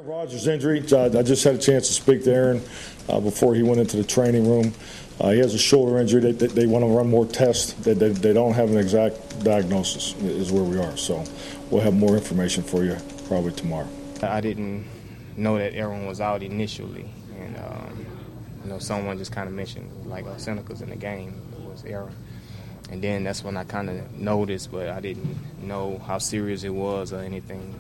Rodgers' injury, I just had a chance to speak to Aaron before he went into the training room. He has a shoulder injury. They want to run more tests. They don't have an exact diagnosis is where we are. So we'll have more information for you probably tomorrow. I didn't know that Aaron was out initially. And, someone just kind of mentioned, like, Seneca's in the game. It was Aaron. And then that's when I kind of noticed, but I didn't know how serious it was or anything.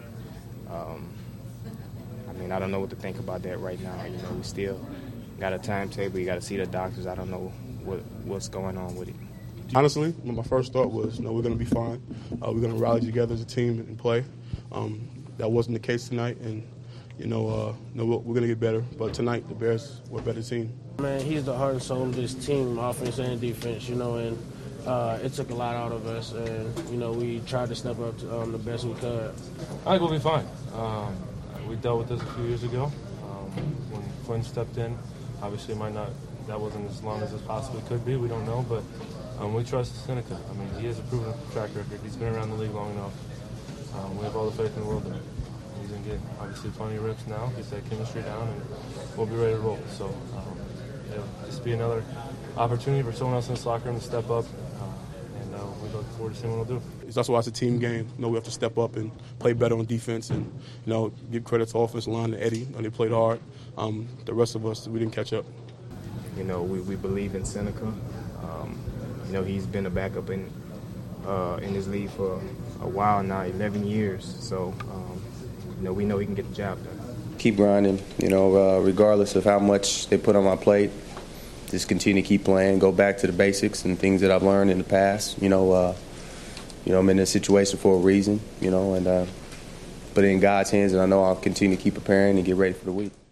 I don't know what to think about that right now. We still got a timetable. You got to see the doctors. I don't know what's going on with it. Honestly, my first thought was, we're going to be fine. We're going to rally together as a team and play. That wasn't the case tonight, and we're going to get better. But tonight, the Bears were a better team. Man, he's the heart and soul of this team, offense and defense. And it took a lot out of us, and we tried to step up to the best we could. I think we'll be fine. We dealt with this a few years ago when Quinn stepped in. Obviously, that wasn't as long as it possibly could be. We don't know, but we trust Seneca. He has a proven track record. He's been around the league long enough. We have all the faith in the world in him. He's going to get, obviously, plenty of reps now. He's that chemistry down, and we'll be ready to roll. So it'll just be another opportunity for someone else in this locker room to step up. We look forward to seeing what we'll do. That's why it's a team game. We have to step up and play better on defense and, give credit to offensive line, to Eddie. They played hard. The rest of us, we didn't catch up. We believe in Seneca. He's been a backup in this league for a while now, 11 years. So, we know he can get the job done. Keep grinding, regardless of how much they put on my plate. Just continue to keep playing, go back to the basics and things that I've learned in the past. I'm in this situation for a reason, and put it in God's hands, and I know I'll continue to keep preparing and get ready for the week.